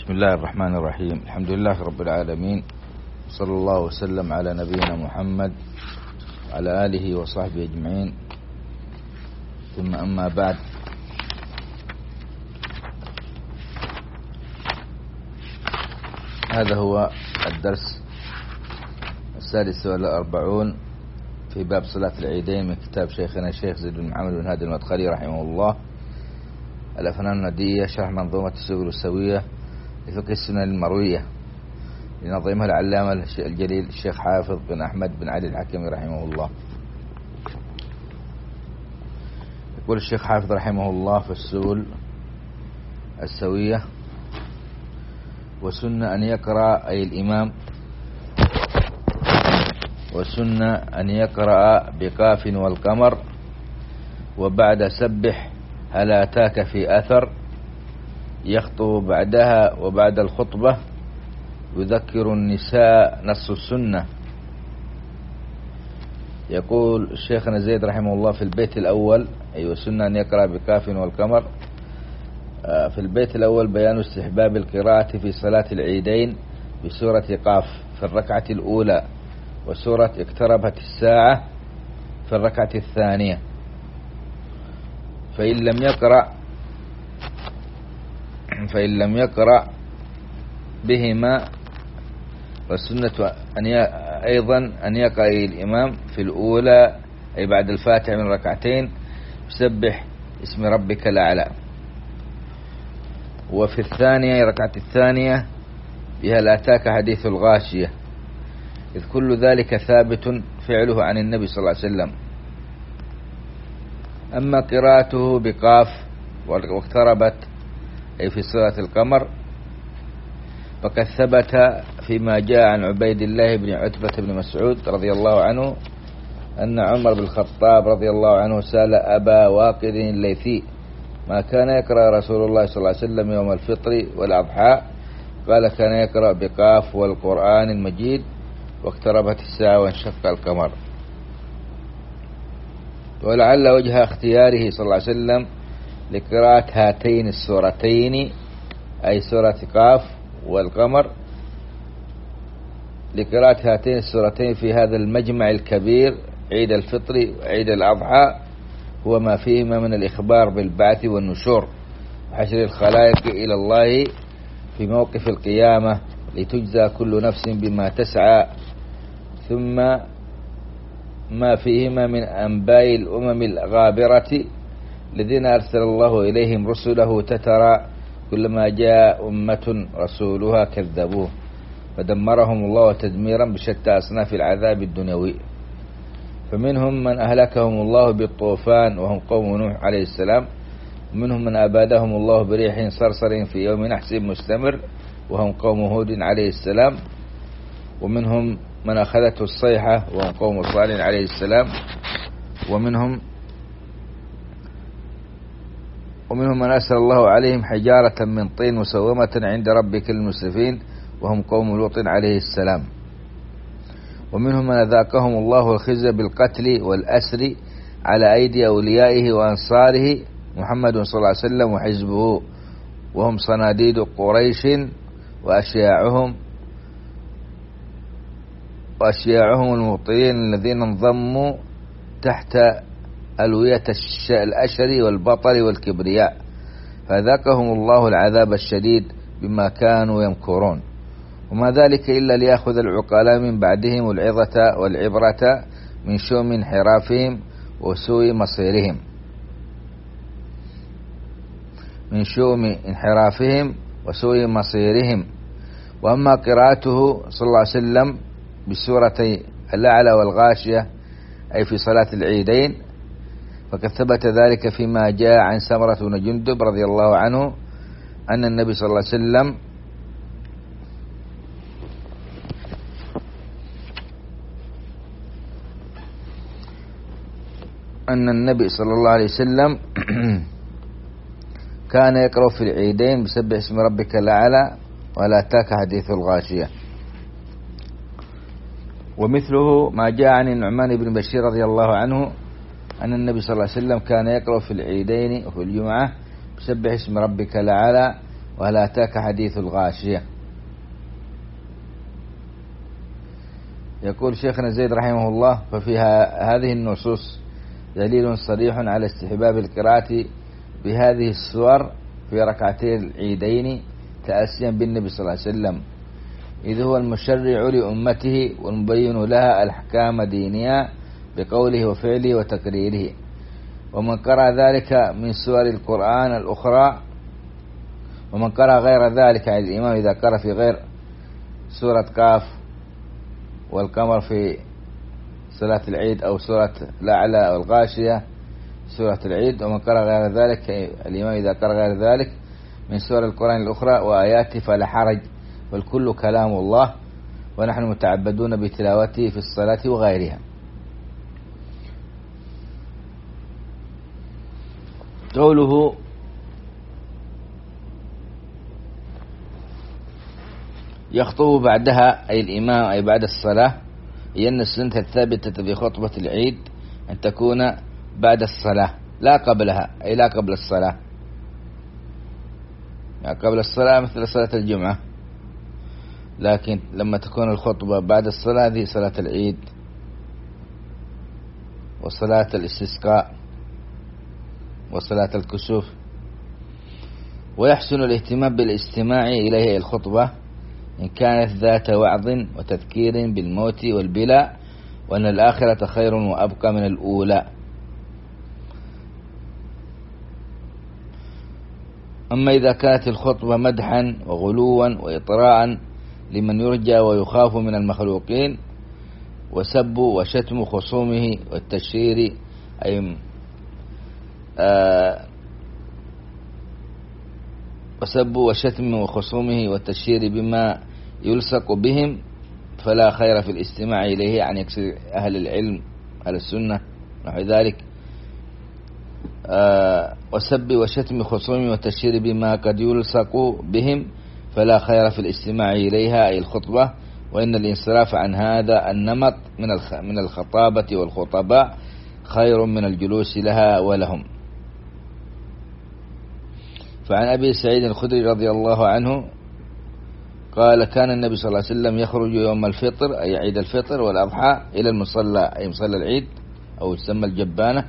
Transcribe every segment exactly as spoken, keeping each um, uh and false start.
بسم الله الرحمن الرحيم. الحمد لله رب العالمين، صلى الله وسلم على نبينا محمد وعلى آله وصحبه أجمعين، ثم أما بعد. هذا هو الدرس السادس والأربعون في باب صلاة العيدين من كتاب شيخنا الشيخ زيد بن محمد بن هادي المدخلي رحمه الله، الأفنان الندية، شرح منظومة السبل السوية لفقه السنن المروية لنظمها العلامة الجليل الشيخ حافظ بن أحمد بن علي الحكيمي رحمه الله. يقول الشيخ حافظ رحمه الله في السبل السوية: وسنة أن يقرأ أي الإمام وسنة أن يقرأ بقاف والقمر، وبعد سبح هل أتاك في أثر، يخطب بعدها وبعد الخطبة، يذكر النساء نص السنة. يقول الشيخنا زيد رحمه الله في البيت الأول: أي وسنة أن يقرأ بقاف والقمر. في البيت الأول بيان استحباب القراءة في صلاة العيدين بسورة قاف في الركعة الأولى، وسورة اقتربت الساعة في الركعة الثانية. فإن لم يقرأ فإن لم يقرأ بهما، والسنة أن أيضا أن يقرأ الإمام في الأولى أي بعد الفاتحة من ركعتين يسبح اسم ربك الأعلى، وفي الثانية ركعة الثانية بها لا أتاك حديث الغاشية، إذ كل ذلك ثابت فعله عن النبي صلى الله عليه وسلم. أما قراءته بقاف واقتربت أي في سورة القمر فقد ثبت فيما جاء عن عبيد الله بن عتبة بن مسعود رضي الله عنه أن عمر بن الخطاب رضي الله عنه سأل أبا واقد الليثي: ما كان يقرأ رسول الله صلى الله عليه وسلم يوم الفطر والأضحى؟ قال: كان يقرأ بقاف والقرآن المجيد واقتربت الساعة وانشق القمر. ولعل وجه اختياره صلى الله عليه وسلم لقراءة هاتين السورتين أي سورة قاف والقمر، لقراءة هاتين السورتين في هذا المجمع الكبير عيد الفطر وعيد الأضحى هو ما فيهما من الإخبار بالبعث والنشور وحشر الخلائق إلى الله في موقف القيامة لتجزى كل نفس بما تسعى، ثم ما فيهما من أنباء الأمم الغابرة الذين أرسل الله إليهم رسله تترى كلما جاء أمة رسولها كذبوه فدمرهم الله تدميرا بشتى أصناف العذاب الدنيوي. فمنهم من أهلكهم الله بالطوفان وهم قوم نوح عليه السلام، ومنهم من أبادهم الله بريح صرصر في يوم نحس مستمر وهم قوم هود عليه السلام، ومنهم من أخذته الصيحة وهم قوم صالح عليه السلام، ومنهم ومنهم من أرسل الله عليهم حجارة من طين مسومة عند ربك للمسرفين وهم قوم لوط عليه السلام، ومنهم من أذاقهم الله الخزي بالقتل والأسر على أيدي أوليائه وأنصاره محمد صلى الله عليه وسلم وحزبه وهم صناديد قريش وأشياعهم وأشياعهم المبطلين الذين انضموا تحت ألوية الأشر والبطر والكبرياء، فذاقهم الله العذاب الشديد بما كانوا يمكرون، وما ذلك إلا ليأخذ العقلاء من بعدهم العظة والعبرة من شؤم انحرافهم وسوء مصيرهم من شؤم انحرافهم وسوء مصيرهم. وأما قراءته صلى الله عليه وسلم بسورة الأعلى والغاشية أي في صلاة العيدين فقد ثبت ذلك فيما جاء عن سمرة بن جندب رضي الله عنه أن النبي صلى الله عليه وسلم أن النبي صلى الله عليه وسلم كان يقرأ في العيدين بسبح اسم ربك الأعلى ولا أتاك حديث الغاشية. ومثله ما جاء عن النعمان بن بشير رضي الله عنه أن النبي صلى الله عليه وسلم كان يقرأ في العيدين وفي الجمعة بسبح اسم ربك الأعلى وهل أتاك حديث الغاشية. يقول شيخنا زيد رحمه الله: ففيها هذه النصوص دليل صريح على استحباب القراءة بهذه السور في ركعتي العيدين تأسيا بالنبي صلى الله عليه وسلم، إذ هو المشرع لأمته والمبين لها الأحكام دينها بقوله وفعله وتقريره. ومن قرأ ذلك من سور القرآن الأخرى ومن قرأ غير ذلك عن الإمام إذا قرأ في غير سورة قاف والقمر في صلاة العيد أو سورة الأعلى أو الغاشية سورة العيد، ومن قرأ غير ذلك الإمام إذا قرأ غير ذلك من سور القرآن الأخرى وآياته فلا حرج، والكل كلام الله ونحن متعبدون بتلاوته في الصلاة وغيرها. قوله يخطب بعدها أي الإمام أي بعد الصلاة، هي أن السنة الثابتة في خطبة العيد أن تكون بعد الصلاة لا قبلها، أي لا قبل الصلاة، يعني قبل الصلاة مثل صلاة الجمعة، لكن لما تكون الخطبة بعد الصلاة هذه صلاة العيد وصلاة الاستسقاء وصلاة الكسوف. ويحسن الاهتمام بالاستماع إليه الخطبة إن كانت ذات وعظ وتذكير بالموت والبلاء، وأن الآخرة خير وأبقى من الأولى. أما إذا كانت الخطبة مدحا وغلوا وإطراء لمن يرجى ويخاف من المخلوقين، وسب وشتم خصومه والتشهير أي آه وسب وشتم وخصومه والتشهير بما يلصق بهم، فلا خير في الاستماع إليه عن يكسر أهل العلم أهل السنة نحو ذلك. آه وسب وشتم خصومه والتشهير بما قد يلصق بهم فلا خير في الاستماع إليها أي الخطبة، وإن الانصراف عن هذا النمط من من الخطابة والخطباء خير من الجلوس لها ولهم. فعن أبي سعيد الخدري رضي الله عنه قال: كان النبي صلى الله عليه وسلم يخرج يوم الفطر أي عيد الفطر والأضحى إلى المصلى أي مصلى العيد أو يسمى الجبانة،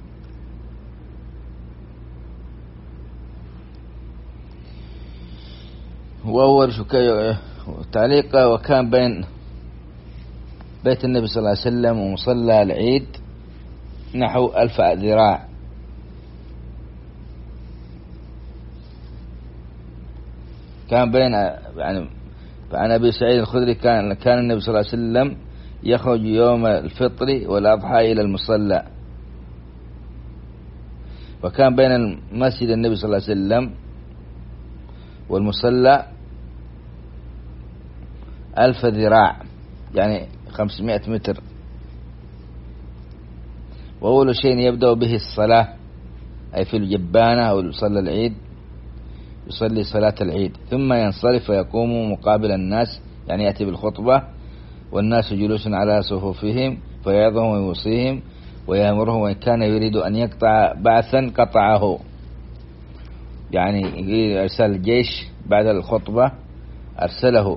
وهو تعليق: وكان بين بيت النبي صلى الله عليه وسلم ومصلى العيد نحو ألف ذراع، كان بين يعني. فعن أبي سعيد الخدري كان كان النبي صلى الله عليه وسلم يخرج يوم الفطر والأضحى إلى المصلى، وكان بين المسجد النبي صلى الله عليه وسلم والمصلى ألف ذراع يعني خمسمائة متر. وأول شيء يبدأ به الصلاة أي في الجبانة أو مصلى العيد يصلي صلاة العيد، ثم ينصرف ويقوم مقابل الناس يعني يأتي بالخطبة والناس جلوس على صفوفهم فيعظهم ويوصيهم ويأمرهم، وإن كان يريد أن يقطع بعثا قطعه، يعني أرسل الجيش بعد الخطبة أرسله،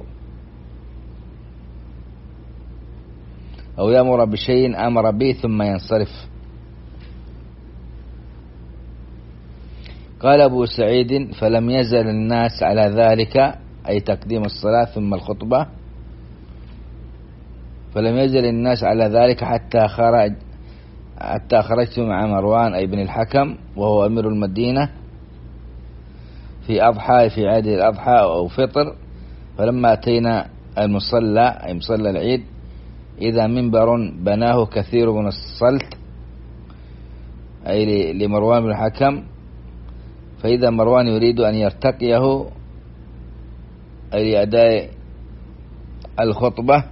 أو يأمر بشيء أمر به ثم ينصرف. قال أبو سعيد: فلم يزل الناس على ذلك أي تقديم الصلاة ثم الخطبة، فلم يزل الناس على ذلك حتى خرج حتى خرجت مع مروان أي بن الحكم وهو أمير المدينة في أضحى في عيد الأضحى أو فطر، فلما أتينا المصلى أي مصلى العيد إذا منبر بناه كثير من الصلت أي لمروان بن الحكم، فإذا مروان يريد أن يرتقيه أي لأداء الخطبة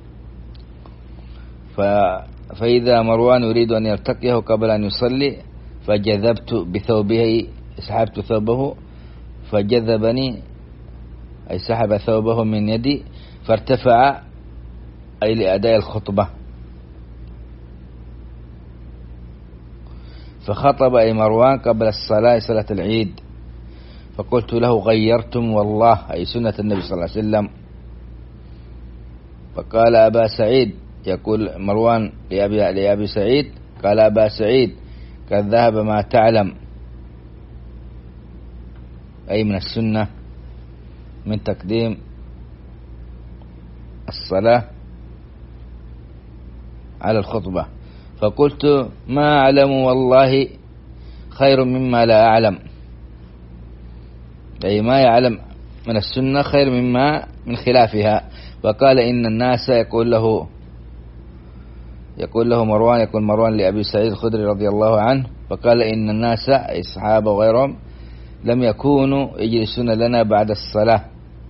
فإذا مروان يريد أن يرتقيه قبل أن يصلي فجذبت بثوبه سحبت ثوبه فجذبني أي سحب ثوبه من يدي فارتفع أي لأداء الخطبة، فخطب أي مروان قبل الصلاة صلاة العيد، فقلت له غيرتم والله، أي سنة النبي صلى الله عليه وسلم. فقال أبا سعيد، يقول مروان لأبي, لأبي سعيد، قال أبا سعيد قد ذهب ما تعلم، أي من السنة من تقديم الصلاة على الخطبة. فقلت ما أعلم والله خير مما لا أعلم، أي ما يعلم من السنة خير مما من خلافها. وقال إن الناس، يقول له يقول له مروان، يقول مروان لأبي سعيد الخدري رضي الله عنه، فقال إن الناس، أي الصحابة وغيرهم، لم يكونوا يجلسون لنا بعد الصلاة.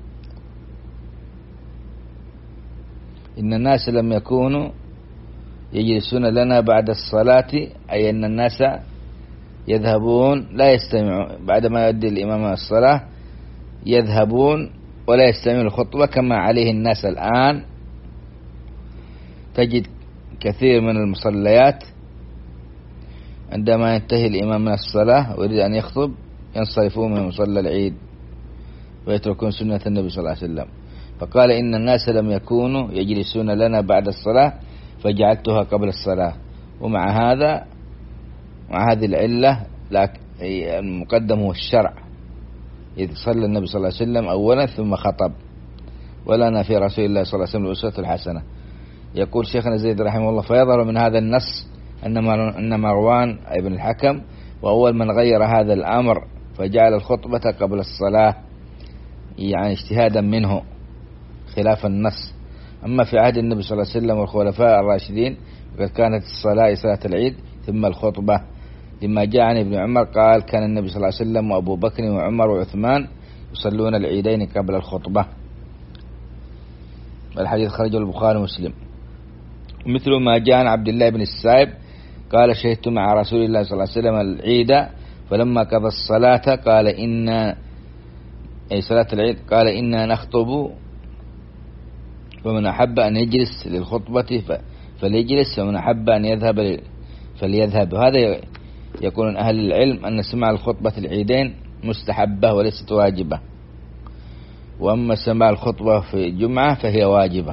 إن الناس لم يكونوا يجلسون لنا بعد الصلاة، أي أن الناس يذهبون لا يستمعون بعدما يؤدي الإمام الصلاة، يذهبون ولا يستمعون الخطبة كما عليه الناس الآن. تجد كثير من المصليات عندما ينتهي الإمام من الصلاة ويريد أن يخطب ينصرفون من مصلى العيد ويتركون سنة النبي صلى الله عليه وسلم. فقال إن الناس لم يكونوا يجلسون لنا بعد الصلاة فجعلتها قبل الصلاة. ومع هذا، مع هذه العلة، المقدم هو الشرع، إذ صلى النبي صلى الله عليه وسلم أولا ثم خطب، ولنا في رسول الله صلى الله عليه وسلم الأسوة الحسنة. يقول شيخنا زيد رحمه الله: فيظهر من هذا النص أن مروان ابن الحكم وأول من غير هذا الأمر فجعل الخطبة قبل الصلاة، يعني اجتهادا منه خلاف النص. أما في عهد النبي صلى الله عليه وسلم والخلفاء الراشدين فقد كانت الصلاة صلاة العيد ثم الخطبة، لما جاء عن ابن عمر قال: كان النبي صلى الله عليه وسلم وأبو بكر وعمر وعثمان يصلون العيدين قبل الخطبة. الحديث خرجه البخاري ومسلم. مثل ما جاء عن عبد الله بن السائب قال: شهدت مع رسول الله صلى الله عليه وسلم العيد فلما قضى الصلاة قال إن أي صلاة العيد قال إنا نخطب، ومن أحب أن يجلس للخطبة فليجلس، ومن أحب أن يذهب فليذهب. هذا يقول أهل العلم أن سماع الخطبة العيدين مستحبة وليست واجبة، وأما سماع الخطبة في الجمعة فهي واجبة.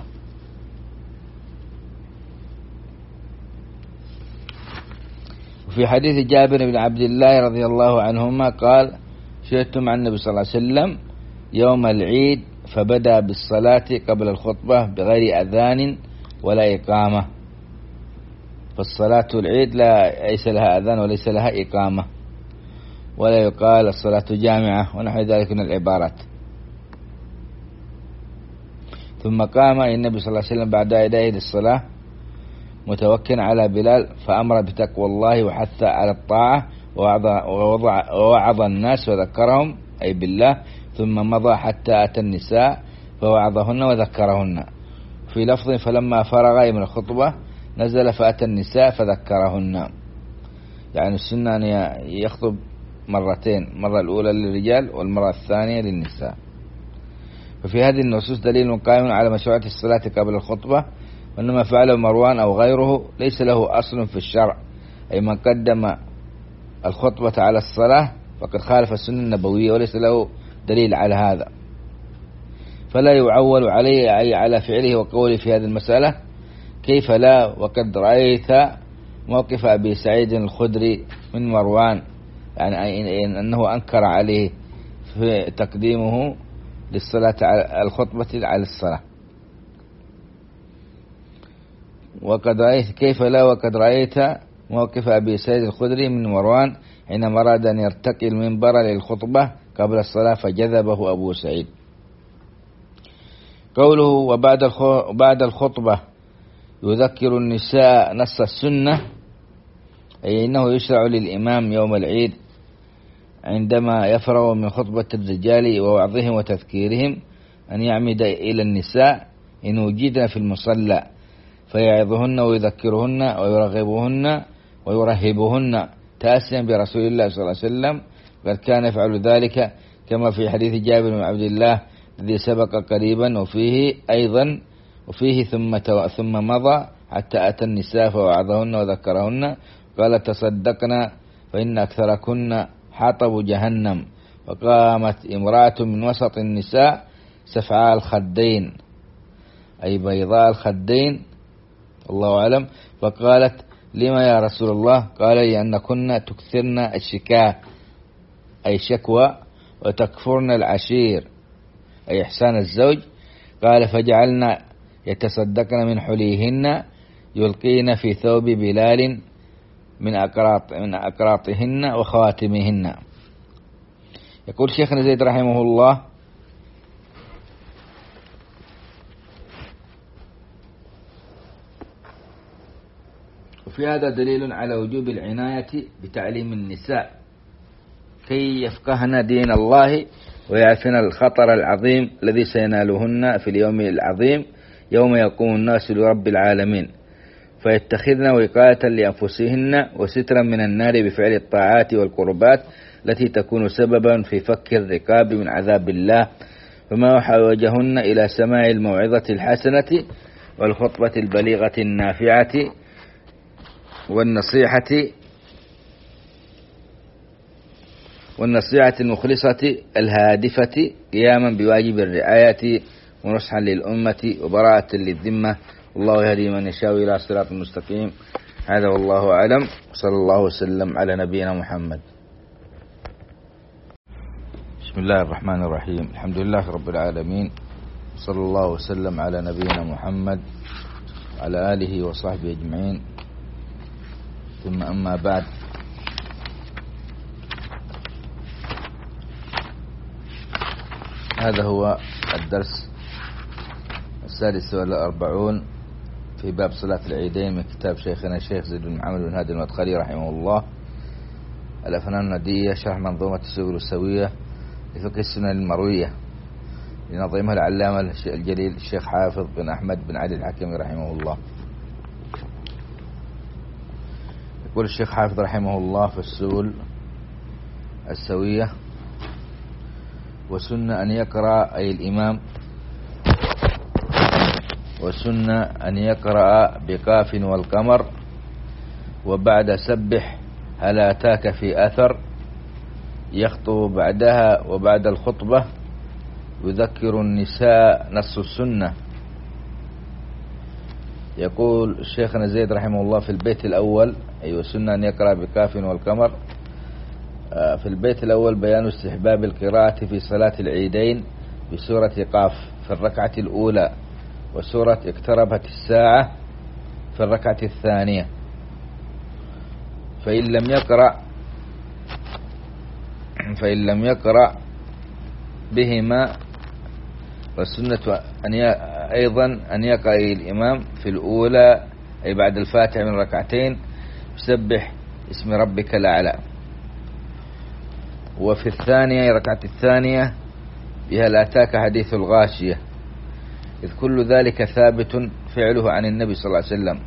وفي حديث جابر بن عبد الله رضي الله عنهما قال: شهدت مع النبي صلى الله عليه وسلم يوم العيد فبدأ بالصلاة قبل الخطبة بغير أذان ولا إقامة. فالصلاة العيد لا ليس لها أذان وليس لها إقامة، ولا يقال الصلاة جامعة ونحو ذلك من العبارات. ثم قام النبي صلى الله عليه وسلم بعد أدائه للصلاة متوكلا على بلال، فأمر بتقوى الله وحث على الطاعة ووعظ الناس وذكرهم أي بالله، ثم مضى حتى أتى النساء فوعظهن وذكرهن. في لفظ: فلما فرغ من الخطبة نزل فأتى النساء فذكرهن. يعني السنة أن يخطب مرتين، مرة الأولى للرجال والمرة الثانية للنساء. ففي هذه النصوص دليل قائم على مشروعية الصلاة قبل الخطبة، وإنما فعله مروان أو غيره ليس له أصل في الشرع، أي من قدم الخطبة على الصلاة فقد خالف السنة النبوية وليس له دليل على هذا، فلا يعول عليه أي على فعله وقوله في هذه المسألة. كيف لا وقد رأيت موقف أبي سعيد الخدري من مروان، يعني أنه أنكر عليه في تقديمه للصلاة على الخطبة على الصلاة. وقد رأيت كيف لا وقد رأيت موقف أبي سعيد الخدري من مروان حينما أراد أن يرتقي المنبر للخطبة قبل الصلاة فجذبه أبو سعيد. قوله: وبعد الخطبة يذكر النساء نص السنة، أي إنه يشرع للإمام يوم العيد عندما يفرغ من خطبة الرجال ووعظهم وتذكيرهم أن يعمد إلى النساء إن وجدن في المصلى فيعظهن ويذكرهن ويرغبهن ويرهبهن تأسيا برسول الله صلى الله عليه وسلم، وقد كان يفعل ذلك كما في حديث جابر بن عبد الله الذي سبق قريبا، وفيه أيضا وفيه ثم ثم مضى حتى أتى النساء فوعظهن وذكرهن قال: تصدقنا فإن أكثركن حطب جهنم فقامت امرأة من وسط النساء سفعاء الخدين أي بيضاء الخدين الله أعلم، فقالت: لما يا رسول الله؟ قال: لأن كنا تكثرن الشكاة أي شكوى، وتكفرن العشير أي إحسان الزوج. قال: فجعلنا يتصدقن من حليهن يلقين في ثوب بلال من أقراط من أقراطهن وخواتمهن. يقول شيخنا زيد رحمه الله: وفي هذا دليل على وجوب العناية بتعليم النساء كي يفقهن دين الله ويعرفن الخطر العظيم الذي سينالهن في اليوم العظيم يوم يقوم الناس لرب العالمين، فيتخذن وقاية لأنفسهن وسترا من النار بفعل الطاعات والقربات التي تكون سببا في فك الرقاب من عذاب الله. فما حوجهن إلى سماع الموعظة الحسنة والخطبة البليغة النافعة والنصيحة والنصيحة المخلصة الهادفة قياما بواجب الرعاية ونصحا للأمة وبراءة للذمة. والله يهدي من يشاء إلى صراط مستقيم. هذا والله أعلم، صلى الله وسلم على نبينا محمد. بسم الله الرحمن الرحيم، الحمد لله رب العالمين، صلى الله وسلم على نبينا محمد وعلى آله وصحبه أجمعين، ثم أما بعد. هذا هو الدرس السادس والأربعون في باب صلاة العيدين من كتاب شيخنا الشيخ زيد بن محمد بن هادي المدخلي رحمه الله، الأفنان الندية، شرح منظومة السبل السوية لفقه السنن المروية لنظيمها العلامة الجليل الشيخ حافظ بن أحمد بن علي الحكمي رحمه الله. يقول الشيخ حافظ رحمه الله في السبل السوية: وسنة أن يقرأ أي الإمام وسنة أن يقرأ بقاف والقمر وبعد سبح هل أتاك في أثر، يخطب بعدها وبعد الخطبة يذكر النساء نص السنة. يقول الشيخنا زيد رحمه الله في البيت الأول: أي وسنة أن يقرأ بقاف والقمر. في البيت الأول بيان استحباب القراءة في صلاة العيدين بسورة قاف في الركعة الأولى وسورة اقتربت الساعة في الركعة الثانية، فإن لم يقرأ فإن لم يقرأ بهما. والسنة أن أيضا أن يقرأ الإمام في الأولى أي بعد الفاتحة من ركعتين يسبح اسم ربك الأعلى، وفي الثانية ركعة الثانية بها لا أتاك حديث الغاشية، إذ كل ذلك ثابت فعله عن النبي صلى الله عليه وسلم.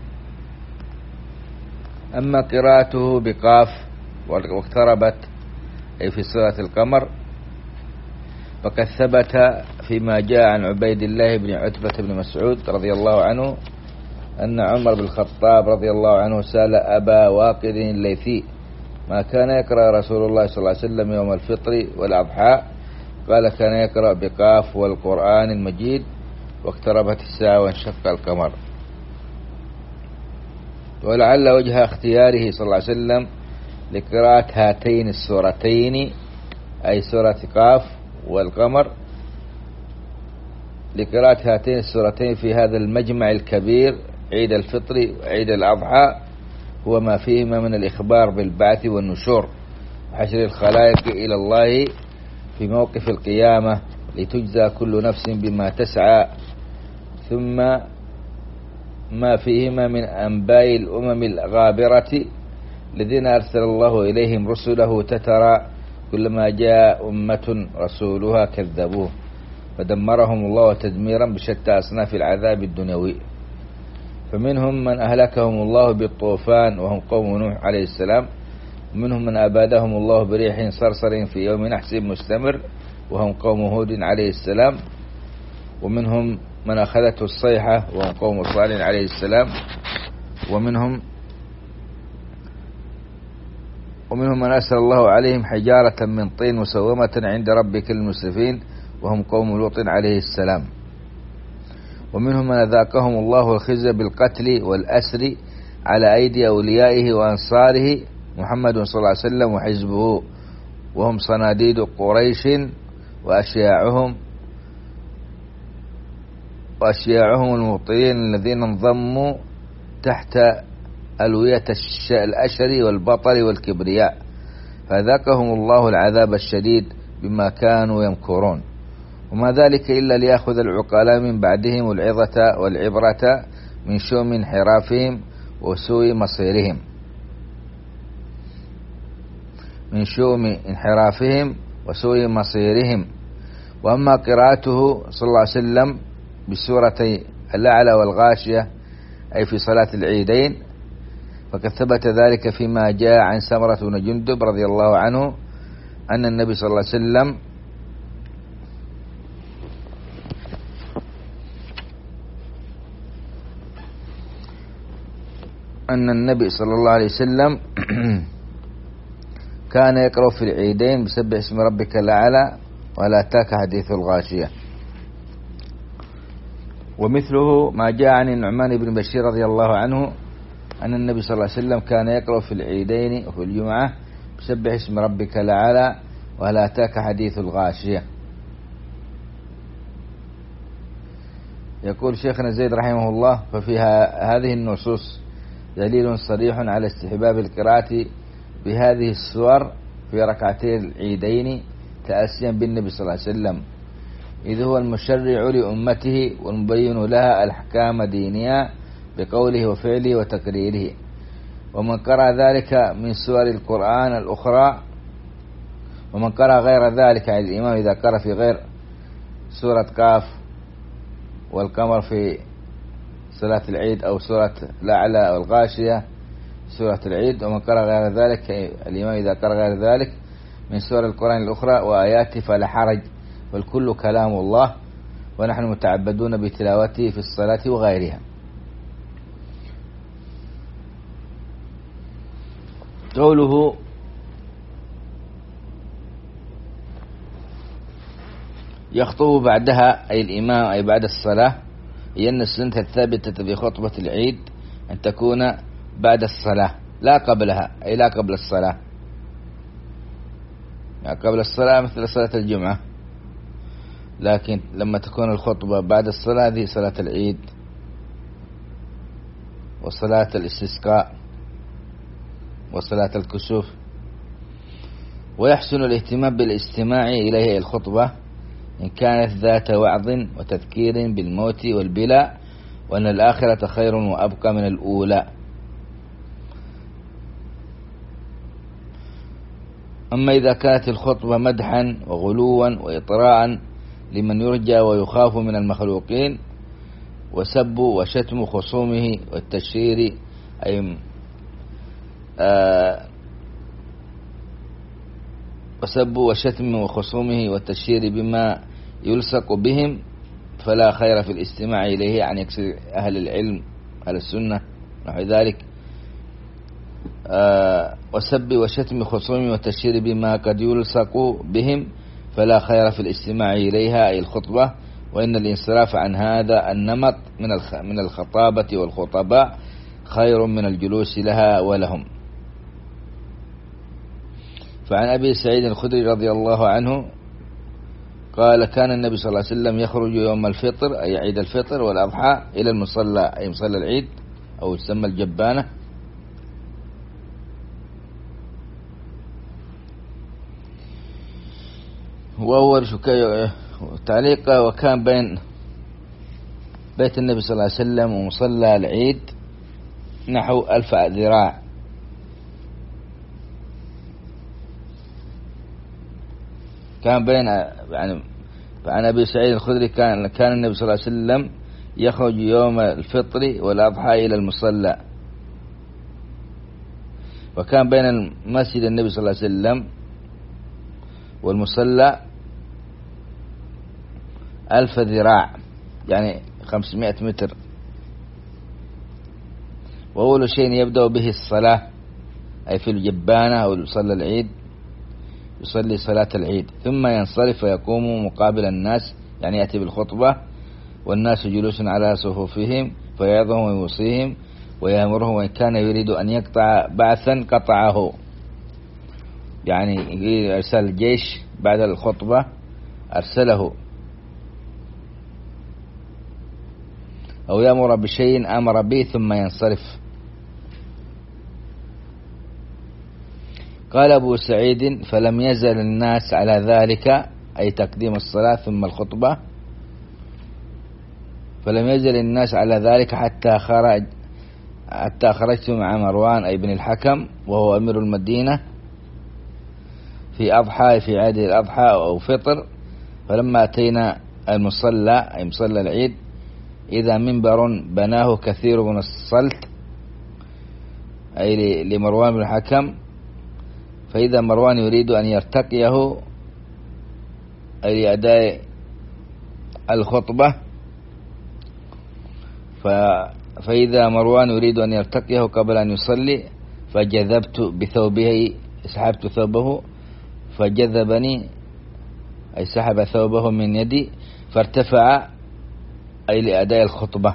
أما قراءته بقاف واقتربت أي في سورة القمر فقد ثبت فيما جاء عن عبيد الله بن عتبة بن مسعود رضي الله عنه أن عمر بن الخطاب رضي الله عنه سأل أبا واقد الليثي: ما كان يقرأ رسول الله صلى الله عليه وسلم يوم الفطر والأضحى؟ قال: كان يقرأ بقاف والقرآن المجيد واقتربت الساعة وانشق القمر. ولعل وجه اختياره صلى الله عليه وسلم لقراءة هاتين السورتين أي سورة قاف والقمر لقراءة هاتين السورتين في هذا المجمع الكبير عيد الفطر وعيد الأضحى هو ما فيهما من الإخبار بالبعث والنشور وحشر الخلائق إلى الله في موقف القيامة لتجزى كل نفس بما تسعى، ثم ما فيهما من أنباء الأمم الغابرة الذين أرسل الله إليهم رسله تترى كلما جاء أمة رسولها كذبوه فدمرهم الله تدميرا بشتى أصناف العذاب الدنيوي. فمنهم من أهلكهم الله بالطوفان وهم قوم نوح عليه السلام، ومنهم من أبادهم الله بريح صرصر في يوم نحس مستمر وهم قوم هود عليه السلام، ومنهم من أخذته الصيحة وهم قوم صالح عليه السلام، ومنهم ومنهم من أرسل الله عليهم حجارة من طين مسومة عند ربك للمسرفين وهم قوم لوط عليه السلام. ومنهم من أذاقهم الله الخزي بالقتل والأسر على أيدي أوليائه وأنصاره محمد صلى الله عليه وسلم وحزبه، وهم صناديد قريش وأشياعهم وأشياعهم المبطلين الذين انضموا تحت ألوية الأشر والبطل والكبرياء، فذاقهم الله العذاب الشديد بما كانوا يمكرون. وما ذلك إلا ليأخذ العقلاء من بعدهم العظة والعبرة من شؤم انحرافهم وسوء مصيرهم من شؤم انحرافهم وسوء مصيرهم. وأما قراءته صلى الله عليه وسلم بسورتي الأعلى والغاشية أي في صلاة العيدين فقد ثبت ذلك فيما جاء عن سمرة بن جندب رضي الله عنه أن النبي صلى الله عليه وسلم أن النبي صلى الله عليه وسلم كان يقرأ في العيدين بسبح اسم ربك الأعلى وهل أتاك حديث الغاشية. ومثله ما جاء عن النعمان بن بشير رضي الله عنه أن النبي صلى الله عليه وسلم كان يقرأ في العيدين وفي الجمعة بسبح اسم ربك الأعلى وهل أتاك حديث الغاشية. يقول شيخنا زيد رحمه الله ففيها هذه النصوص دليل صريح على استحباب القراءة بهذه السور في ركعتي العيدين تأسيا بالنبي صلى الله عليه وسلم، إذ هو المشرع لأمته والمبين لها الأحكام دينية بقوله وفعله وتقريره. ومن قرأ ذلك من سور القرآن الأخرى ومن قرأ غير ذلك عن الإمام إذا قرأ في غير سورة قاف والقمر في صلاة العيد أو سورة الأعلى أو الغاشية سورة العيد، ومن قرأ غير ذلك الإمام إذا قرأ غير ذلك من سور القرآن الأخرى وآياته فلا حرج، والكل كلام الله ونحن متعبدون بتلاوته في الصلاة وغيرها. قوله يخطب بعدها أي الإمام أي بعد الصلاة، هي أن السنة الثابتة في خطبة العيد أن تكون بعد الصلاة لا قبلها، أي لا قبل الصلاة، يعني قبل الصلاة مثل صلاة الجمعة، لكن لما تكون الخطبة بعد الصلاة هذه صلاة العيد وصلاة الاستسقاء وصلاة الكسوف. ويحسن الاهتمام بالاستماع إليها الخطبة إن كانت ذات وعظ وتذكير بالموت والبلاء، وأن الآخرة خير وأبقى من الأولى. أما إذا كانت الخطبة مدحا وغلوا وإطراء لمن يرجى ويخاف من المخلوقين وسب وشتم خصومه والتشهير أي آه وسب وشتم وخصومه والتشهير بما يلصق بهم فلا خير في الاستماع إليه، عن يكسر أهل العلم أهل السنة نحو ذلك. آه وسب وشتم خصومه والتشهير بما قد يلصق بهم فلا خير في الاستماع إليها أي الخطبة، وإن الانصراف عن هذا النمط من من الخطابة والخطباء خير من الجلوس لها ولهم. فعن أبي سعيد الخدري رضي الله عنه قال كان النبي صلى الله عليه وسلم يخرج يوم الفطر أي عيد الفطر والأضحى إلى المصلى أي مصلى العيد أو تسمى الجبانة، وأول تعليق وكان بين بيت النبي صلى الله عليه وسلم ومصلى العيد نحو ألف ذراع، كان بين يعني. فعن أبي سعيد الخدري كان كان النبي صلى الله عليه وسلم يخرج يوم الفطر والأضحى إلى المصلى، وكان بين المسجد النبي صلى الله عليه وسلم والمصلى ألف ذراع يعني خمسمائة متر. وأول شيء يبدأ به الصلاة أي في الجبانة أو صلى العيد، يصلي صلاة العيد ثم ينصرف ويقوم مقابل الناس، يعني يأتي بالخطبة والناس جلوس على صفوفهم فيعظهم ويوصيهم ويأمرهم، وإن كان يريد أن يقطع بعثا قطعه، يعني يريد إرسال الجيش بعد الخطبة أرسله، أو يأمر بشيء أمر به ثم ينصرف. قال أبو سعيد: فلم يزل الناس على ذلك، أي تقديم الصلاة ثم الخطبة، فلم يزل الناس على ذلك حتى خرج حتى خرجت مع مروان أي بن الحكم وهو أمير المدينة في أضحى في عيد الأضحى أو فطر، فلما أتينا المصلى أي مصلى العيد إذا منبر بناه كثير من الصلت أي لمروان بن الحكم، فإذا مروان يريد أن يرتقيه أي لأداء الخطبة، فإذا مروان يريد أن يرتقيه قبل أن يصلي فجذبت بثوبه، سحبت ثوبه فجذبني أي سحب ثوبه من يدي فارتفع أي لأداء الخطبة،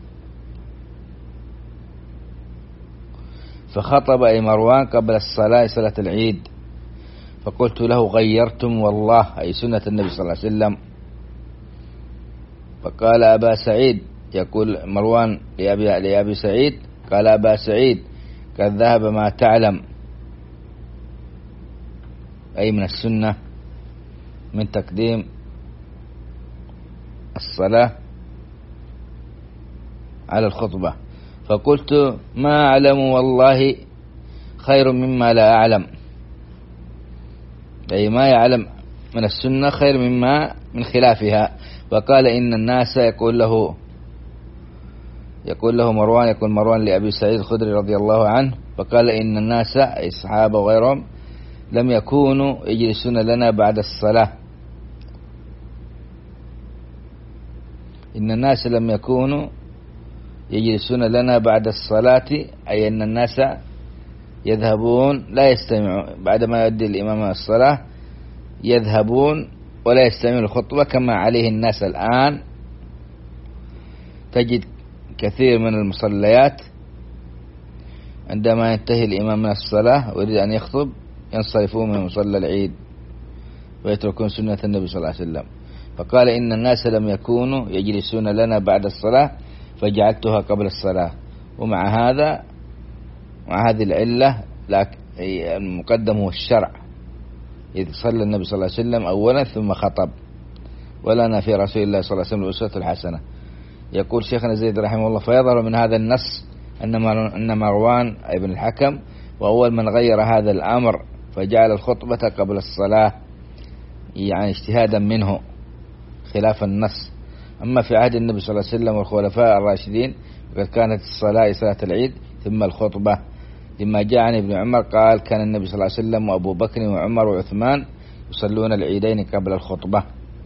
فخطب أي مروان قبل الصلاة صلاة العيد، فقلت له: غيرتم والله، أي سنة النبي صلى الله عليه وسلم. فقال: أبا سعيد، يقول مروان لأبي, لأبي سعيد، قال: أبا سعيد قد ذهب ما تعلم، أي من السنة من تقديم الصلاة على الخطبة. فقلت: ما أعلم والله خير مما لا أعلم، أي ما يعلم من السنة خير مما من خلافها. وقال: إن الناس، يقول له يقول له مروان يقول مروان لأبي سعيد الخدري رضي الله عنه، فقال: إن الناس أي الصحابة وغيرهم لم يكونوا يجلسون لنا بعد الصلاة، إن الناس لم يكونوا يجلسون لنا بعد الصلاة، أي أن الناس يذهبون لا يستمعون بعدما يؤدي الإمام الصلاة، يذهبون ولا يستمعون الخطبة كما عليه الناس الآن. تجد كثير من المصليات عندما ينتهي الإمام من الصلاة ويريد أن يخطب ينصرفون من مصلى العيد ويتركون سنة النبي صلى الله عليه وسلم. فقال: إن الناس لم يكونوا يجلسون لنا بعد الصلاة فجعلتها قبل الصلاة. ومع هذا مع هذه العلة المقدم هو الشرع، إذ صلى النبي صلى الله عليه وسلم أولا ثم خطب، ولنا في رسول الله صلى الله عليه وسلم الأسوة الحسنة. يقول شيخنا زيد رحمه الله: فيظهر من هذا النص أن مروان ابن الحكم وأول من غير هذا الأمر فجعل الخطبة قبل الصلاة، يعني اجتهادا منه خلاف النص. أما في عهد النبي صلى الله عليه وسلم والخلفاء الراشدين فقد كانت الصلاة صلاة العيد ثم الخطبة، لما جاء عن ابن عمر قال: كان النبي صلى الله عليه وسلم وأبو بكر وعمر وعثمان يصلون العيدين قبل الخطبة.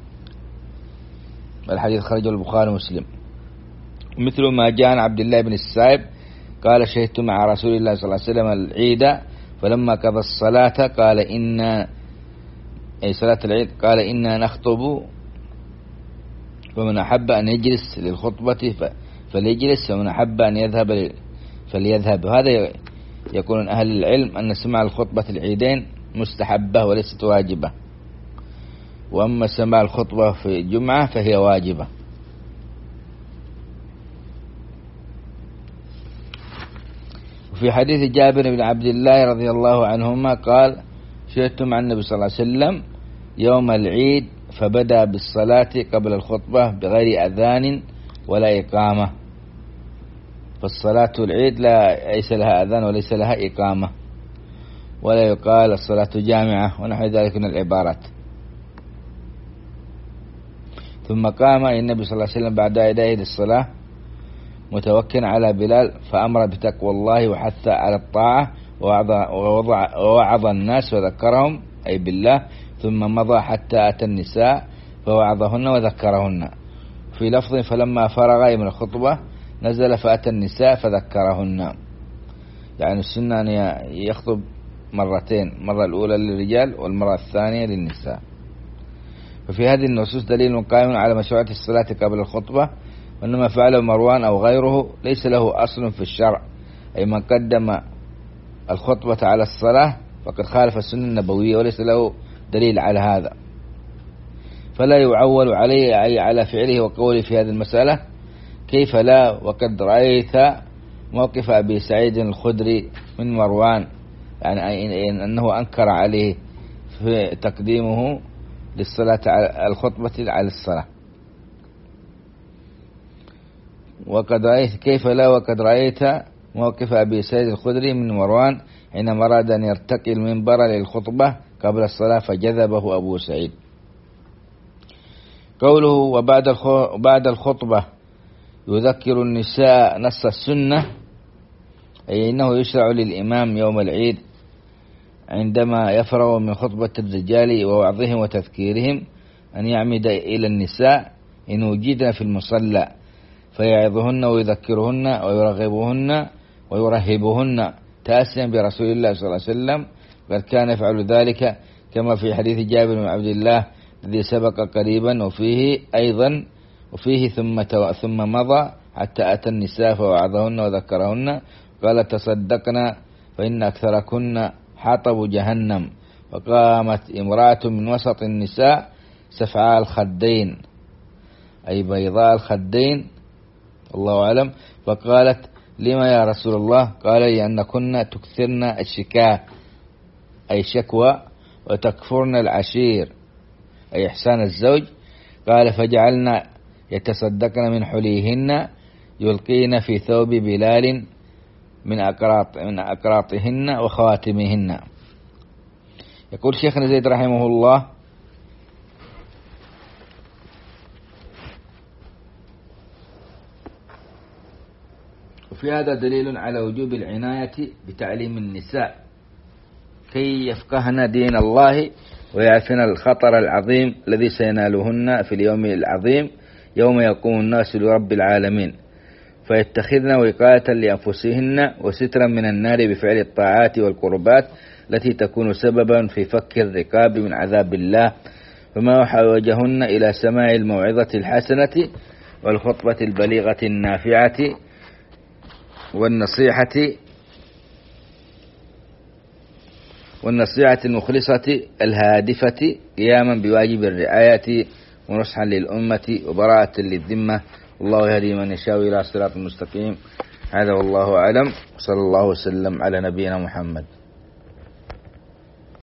الحديث خرجه البخاري ومسلم. مثل ما جاء عن عبد الله بن السائب قال: شهدت مع رسول الله صلى الله عليه وسلم العيد، فلما قضى الصلاة قال: إن أي صلاة العيد قال: إنا نخطب، ومن أحب أن يجلس للخطبة فليجلس، ومن أحب أن يذهب فليذهب. هذا يكون من أهل العلم أن سماع الخطبة العيدين مستحبة وليست واجبة، وأما سماع الخطبة في الجمعة فهي واجبة. وفي حديث جابر بن عبد الله رضي الله عنهما قال: شهدت مع النبي صلى الله عليه وسلم يوم العيد فبدأ بالصلاة قبل الخطبة بغير أذان ولا إقامة. فالصلاة العيد لا ليس لها أذان وليس لها إقامة، ولا يقال الصلاة جامعة ونحو ذلك من العبارات. ثم قام النبي صلى الله عليه وسلم بعد أداء الصلاة متوكلا على بلال، فأمر بتقوى الله وحث على الطاعة ووضع ووعظ الناس وذكرهم أي بالله، ثم مضى حتى أتى النساء فوعظهن وذكرهن. في لفظ: فلما فرغ من الخطبة نزل فأتى النساء فذكرهن. يعني السنة أن يخطب مرتين، مرة الأولى للرجال والمرة الثانية للنساء. ففي هذه النصوص دليل قائم على مشروعية الصلاة قبل الخطبة، وإنما فعله مروان أو غيره ليس له أصل في الشرع، أي من قدم الخطبة على الصلاة فقد خالف السنة النبوية وليس له دليل على هذا، فلا يعول عليه أي على فعله وقوله في هذه المسألة. كيف لا وقد رأيت موقف أبي سعيد الخدري من مروان، يعني أنه أنكر عليه في تقديمه للصلاة على الخطبة على الصلاة. وقد رأيت كيف لا وقد رأيت موقف أبي سعيد الخدري من مروان حينما أراد أن يرتقي المنبر للخطبة قبل الصلاة فجذبه أبو سعيد. قوله وبعد الخطبة يذكر النساء نص السنة، أي إنه يشرع للإمام يوم العيد عندما يفرغ من خطبة الرجال ووعظهم وتذكيرهم أن يعمد إلى النساء إن وجدن في المصلى فيعظهن ويذكرهن ويرغبهن ويرهبهن تأسيا برسول الله صلى الله عليه وسلم، بل كان يفعل ذلك كما في حديث جابر بن عبد الله الذي سبق قريبا، وفيه أيضا وفيه ثم ثم مضى حتى أتى النساء فوعظهن وذكرهن قال تصدقنا فإن أكثركن حطب جهنم. فقامت امرأة من وسط النساء سفعاء الخدين أي بيضاء الخدين الله أعلم، فقالت لما يا رسول الله؟ قال لأنكن تكثرن الشكاة أي شكوى وتكفرن العشير أي إحسان الزوج. قال فجعلنا يتصدقن من حليهن يلقين في ثوب بلال من أقراط من أقراطهن وخواتمهن. يقول شيخنا زيد رحمه الله وفي هذا دليل على وجوب العناية بتعليم النساء كي يفقهن دين الله ويعرفن الخطر العظيم الذي سينالهن في اليوم العظيم يوم يقوم الناس لرب العالمين، فيتخذن وقاية لأنفسهن وسترا من النار بفعل الطاعات والقربات التي تكون سببا في فك الرقاب من عذاب الله، فما حوجهن إلى سماع الموعظة الحسنة والخطبة البليغة النافعة والنصيحة والنصيحة المخلصة الهادفة قياما بواجب الرعاية ونصحا للأمة وبراءة للذمة. الله يهدي من يشاء إلى صراط مستقيم. هذا والله أعلم، صلى الله وسلم على نبينا محمد.